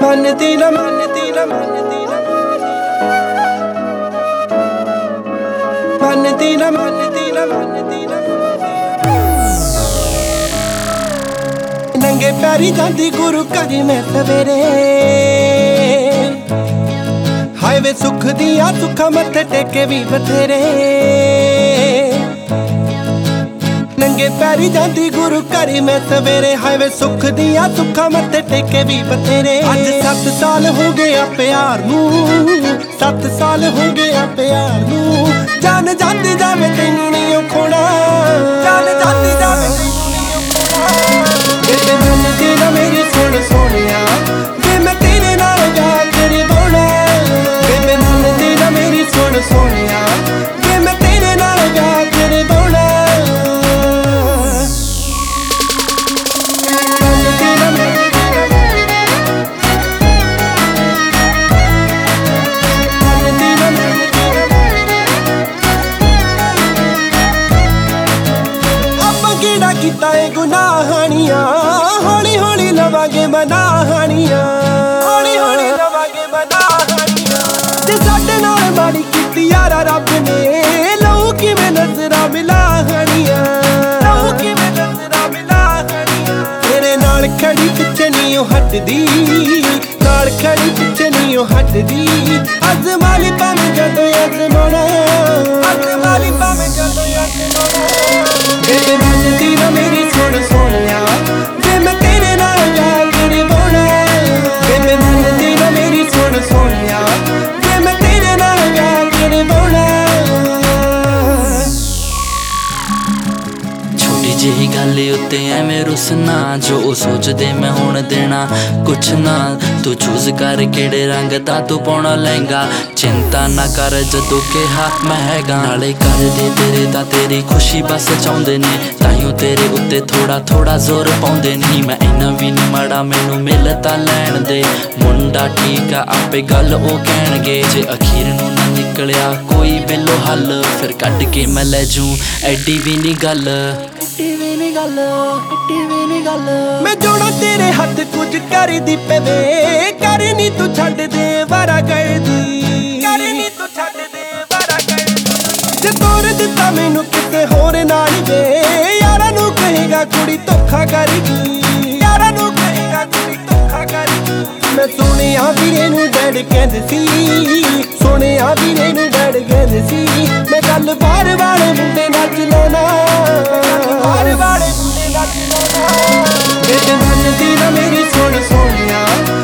ਮੰਨਦੀ ਨਾ ਮੰਨਦੀ ਨਾ ਮੰਨਦੀ ਨਾ ਮੰਨਦੀ ਨਾ ਮੰਨਦੀ ਨਾ ਮੰਨਦੀ ਨਾ ਨੰਗੇ ਪੈਰੀ ਜਾਂਦੀ ਗੁਰੂ ਘਰ ਮੈਂ ਸਵੇਰੇ ਹਾਏ ਵੇ ਸੁੱਖ ਦੀਆਂ ਸੁੱਖਾਂ ਮੱਥੇ ਟੇਕੇ ਵੀ ਬਥੇਰੇ ਨੰਗੇ ਪੈਰੀ ਜਾਂਦੀ ਗੁਰੂ ਘਰ ਮੈਂ ਸਵੇਰੇ ਹਾਏ ਵੇ ਸੁੱਖ ਦੀਆਂ ਸੁੱਖਾਂ ਮੱਥੇ ਟੇਕੇ ਵੀ ਬਥੇਰੇ ਅੱਜ 7 ਸਾਲ ਹੋ ਗਏ ਆ ਪਿਆਰ ਨੂੰ 7 ਸਾਲ ਹੋ ਗਏ ਆ ਪਿਆਰ ਨੂੰ ਜਾਨ ਜਾਂਦੀ ਜਾਵੇ ਤੈਨੂੰ ਨਹੀਂ ਉਹ ਖੋਣਾ ਜਾਨ ਜਾਂਦੀ ਜਾਵੇ ਤੈਨੂੰ ਨਹੀਂ ਉਹ ਖੋਣਾ ਬੇਬੇ ਮੰਨਦੀ ਨਾ ਮੇਰੀ ਸੁਣ ਸੋਹਣਿਆ ਵੇ ਮੈਂ ਤੇਰੇ ਨਾਲ ਜਾ ਕੇ ਨਿਭਾਉਣਾ ਬੇਬੇ ਮੰਨਦੀ ਨਾ ਮੇਰੀ ਸੁਣ ਸੋਹਣਿਆ ਵੇ ਮੈਂ ਤੇਰੇ ਨਾਲ ਜਾ ਕੇ ਨਿਭਾਉਣਾ ਕਿਹੜਾ ਕੀਤਾ ਏ ਗੁਨਾਹਾਣੀਆਂ ਹੌਲੀ ਹੌਲੀ ਲਵਾਂਗੇ ਮਨਾਹਾਣੀਆਂ ਹੌਲੀ ਹੌਲੀ ਲਵਾਂਗੇ ਮਨਾਹਾਣੀਆਂ ਜੇ ਸਾਡੇ ਨਾਲ ਮਾੜੀ ਕੀਤੀ ਯਾਰਾ ਰੱਬ ਨੇ ਲਊ ਕਿਵੇਂ ਨਜ਼ਰਾਂ ਮਿਲਾਹਾਣੀਆਂ ਲਊ ਕਿਵੇਂ ਨਜ਼ਰਾਂ ਮਿਲਾਹਾਣੀਆਂ ਤੇਰੇ ਨਾਲ ਖੜੀ ਪਿੱਛੇ ਨਹੀਂ ਉਹ ਹਟਦੀ ਨਾਲ ਖੜੀ ਪਿੱਛੇ ਨਹੀਂ ਉਹ ਹਟਦੀ ਅਜ਼ਮਾ ਲਈ ਭਾਵੇਂ ਜਦੋਂ ਅਜ਼ਮਾਉਣਾ ਅਜ਼ਮਾ ਲਈ ਭਾਵੇਂ ਜਦੋਂ ਅਜ਼ਮਾਉਣਾ ਬੇਬੇ ਮੰਨਦੀ ਨਾ ਮੇਰੀ ਸੁਣ ਸੋਹਣਿਆ ਵੇ ਮੈਂ ਤੇਰੇ ਨਾਲ ਜਾ ਕੇ ਨਿਭਾਉਣਾ ਬੇਬੇ ਮੰਨਦੀ ਨਾ ਮੇਰੀ ਸੁਣ ਸੋਹਣਿਆ ਵੇ ਮੈਂ ਤੇਰੇ ਨਾਲ ਜਾ ਕੇ ਨਿਭਾਉਣਾ ਛੋਟੀ ਜਿਹੀ ਗੱਲ ਉੱਤੇ ਐਵੇਂ ਰੁੱਸਣਾ ਜੋ ਉਹ ਸੋਚਦੇ ਮੈਂ ਹੁਣ ਦੇਣਾ ਕੁਛ ਨਾ ਤੂੰ ਚੂਜ਼ ਕਰ ਕਿਹੜੇ ਰੰਗ ਦਾ ਤੂੰ ਪਾਉਣਾ ਲਹਿੰਗਾ ਚਿੰਤਾ ਨਾ ਕਰ ਜਦੋਂ ਕਿਹਾ ਮੈਂ ਹੈਗਾ ਨਾਲੇ ਕਰਦੇ ਤੇਰੇ ਦਾ ਤੇਰੀ ਖੁਸ਼ੀ ਬਸ ਚਾਹੁੰਦੇ ਨੇ ਤਾਈਓ ਤੇਰੇ ਉੱਤੇ ਥੋੜਾ ਥੋੜਾ ਜ਼ੋਰ ਪਾਉਂਦੇ ਨਹੀਂ ਮੈਂ ਇੰਨਾ ਵੀ ਨਹੀਂ ਮਾੜਾ ਮੈਨੂੰ ਮਿਲ ਤਾਂ ਲੈਣ ਦੇ ਮੁੰਡਾ ਠੀਕ ਆ ਆਪੇ ਗੱਲ ਉਹ ਕਹਿਣਗੇ ਜੇ ਅਖੀਰ ਨੂੰ ਨਾ ਨਿਕਲਿਆ ਕੋਈ ਬਿੱਲੋ ਹੱਲ ਫਿਰ ਕੱਢ ਕੇ ਮੈਂ ਲੈ ਜੂ ਐਡੀ ਵੀ ਨਹੀਂ ਗੱਲ ਮੈਂ ਜੋੜਾ ਤੇਰੇ ਹੱਥ ਕੁਝ ਕਰਦੀ ਪਵੇ ਕਰ ਨੀ ਤੂੰ ਛੱਡ ਦੇ ਵਾਰਾ ਕਰਦੀ ਕਰ ਨੀ ਤੂੰ ਛੱਡ ਦੇ ਵਾਰਾ ਕਰਦੀ ਜੇ ਤੋਰ ਦਿੱਤਾ ਮੈਨੂੰ ਕਿਸੇ ਹੋਰ ਨਾਲ ਵੇ ਯਾਰਾਂ ਨੂੰ ਕਹੇਗਾ ਕੁੜੀ ਧੋਖਾ ਕਰਗੀ ਯਾਰਾਂ ਨੂੰ ਕਹੇਗਾ ਕੁੜੀ ਧੋਖਾ ਕਰਗੀ ਮੈਂ ਸੁਣਿਆ ਵੀਰੇ ਨੂੰ ਡੈਡ ਕਹਿੰਦੇ ਸੀ ਸੁਣਿਆ ਵੀਰੇ ਨੂੰ ਡੈਡ ਕਹਿੰਦੇ ਸੀ ਮੈਂ ਗੱਲ ਬਾਹਰ ਵਾਲੇ ਮੁੰਡੇ ਨਾਲ ਚਲਾਉਣਾ ਬਾਹਰ ਵਾਲੇ ਮੁੰਡੇ ਨਾਲ ਚਲਾਉਣਾ ਬੇਬੇ ਮੰਨਦੀ ਨਾ ਮੇਰੀ ਸੁਣ ਸੋਹਣਿਆ